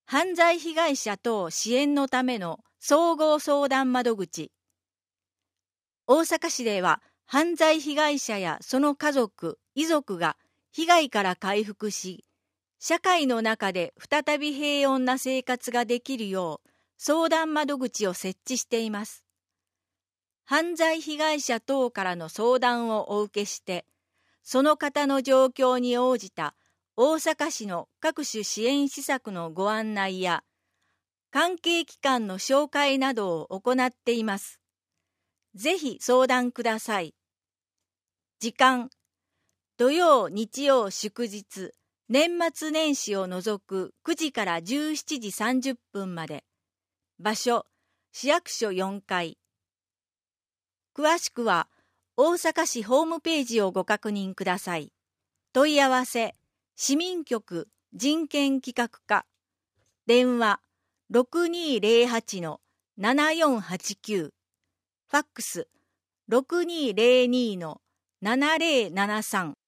犯罪被害者等支援のための総合相談窓口。大阪市では犯罪被害者やその家族、遺族が被害から回復し、社会の中で再び平穏な生活ができるよう相談窓口を設置しています。犯罪被害者等からの相談をお受けして、その方の状況に応じた大阪市の各種支援施策のご案内や、関係機関の紹介などを行っています。ぜひ相談ください。時間、土曜、日曜、祝日、年末年始を除く9時から17時30分まで。場所、市役所4階。詳しくは、大阪市ホームページをご確認ください。問い合わせ、市民局人権企画課。電話、6208-7489。ファックス、6202-7073。